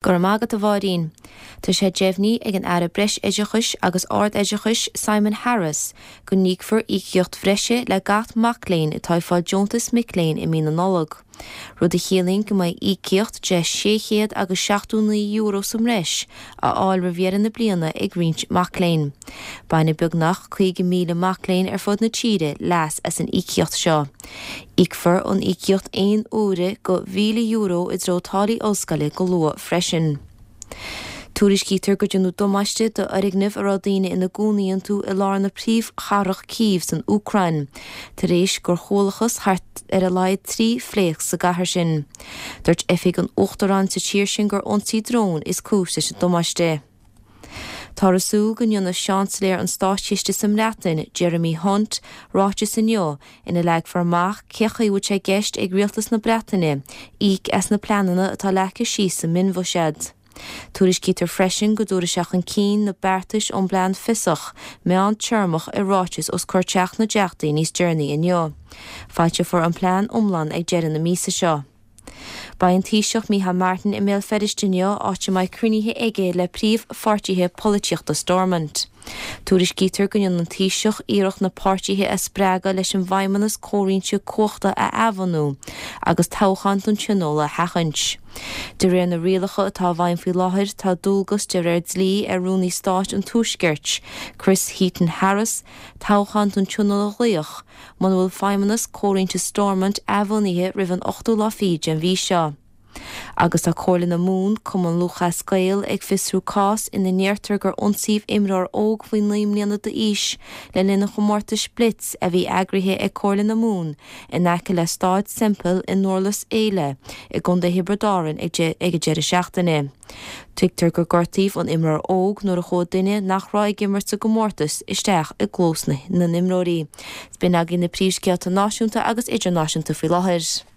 Gur mágad a bhárín. Tá sé déimhní ag an aire breis éideachais agus ard éideachais Simon Harris go níomhfar íocht bhreise le gach macléin atá fáil Jontas Micléin i mína nolog. Rud a chéalainn go mbeidh íocht de 600 agus 7,000 euro som reis a áil rivéan na bliana ag rint macléin. Bainna beagnach 5,000 macléin ar fud na tíre leas as an íocht seo. Ícfar an íocht 1 úra go 1,000 euro i drótálaí oscaile go lua freisin. Túris cítar go dionú domaiste do arignimh a rádaine ina gúnaíonn tú i lár na príomh charach Kyiv san Ucrain. Tar éis gur chólachas thart ar a laid 3 phléach sa gahar sin. Dúirt efig an uachtarán sa tíir sin gur ionsaí drón is cúis sa domaiste. Tá asú go nnionna seansléir an stáisiiste sam leatain Jeremy Hunt ráte san neo ina leag farmach cechaí bhúid sé geist ag rialtas na Breataine, íc as na planana atá lecha síos sa minmhsead. Túris cítar freisin go dúra seach an cín na beartais ón blean fisach me an tearmach i ráitis os chuirteach na deachtaí níos journey in neo. Fáilte for an plán umlan ag dearan na mísa seo. Ba an tíiseach Mícheál Martin i méil fedistineo áte mai cruníthe aige le príomh fartíthe políteachta Stormont. Túris cítar go an tíiseach íireach na pártíthe a sprága leis an bhaimimenas cóiríonte cóchta a Avanú agus táchant an tionóla hachant. De réir na rialacha atá bhain faoi láthir tá dúlgus de réir dlí ar rúnaí stáit an túisgeirt, Chris Heaton Harris, táchant an tionóla ghlaoch, man bhfuil bhaimimenas cóiríonte Stormont Avaníthe rivan 8 láfíide an bhí seo. Agus a cóirla na mún cum an lucha scail ag fisrú cás ina neartar gur ionsaíomh imreoir óg faoin líomlíonna de ís le lena chomórta splits a bhí agrithe ag cóirla na mún in aice le stáid simple in Norlas éile i gcunda hibridárin ag deire seachtaine. Tuigtar gur gortaíomh an imreoir óg nuair a chód duine nach rá ag imirta go mórtas isteach i glósna na nimróirí. Bíonn agin na príomhscealta náisiúnta agus idirnáisiúnta faoi láthair.